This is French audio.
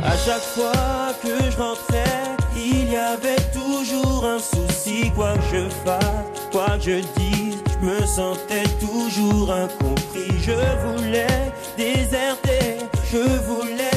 À chaque fois que je rentrais, il y avait toujours un souci. Quoi que je fasse, quoi que je dise, je me sentais toujours incompris. Je voulais déserter, je voulais